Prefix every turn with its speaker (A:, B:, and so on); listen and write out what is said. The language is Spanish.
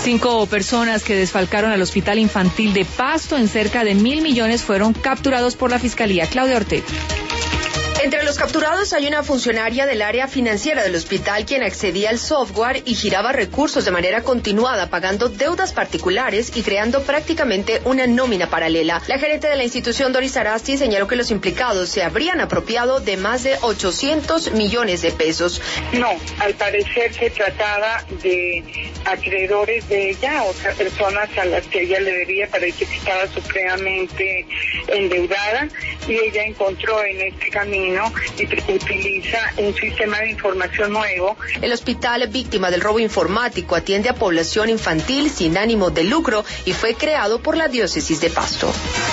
A: 5 personas que desfalcaron al Hospital Infantil de Pasto en cerca de 1.000 millones fueron capturados por la Fiscalía. Claudia Ortega.
B: Entre los capturados hay una funcionaria del área financiera del hospital quien accedía al software y giraba recursos de manera continuada, pagando deudas particulares y creando prácticamente una nómina paralela. La gerente de la institución, Doris Arasti, señaló que los implicados se habrían apropiado de más de 800 millones de pesos.
C: No, al parecer se trataba de acreedores de ella, otras personas a las que ella le debía, parece que estaba supremamente endeudada y ella encontró en este camino y utiliza un sistema de información nuevo.
B: El hospital, víctima del robo informático, atiende a población infantil sin ánimo de lucro y fue creado por la diócesis de Pasto.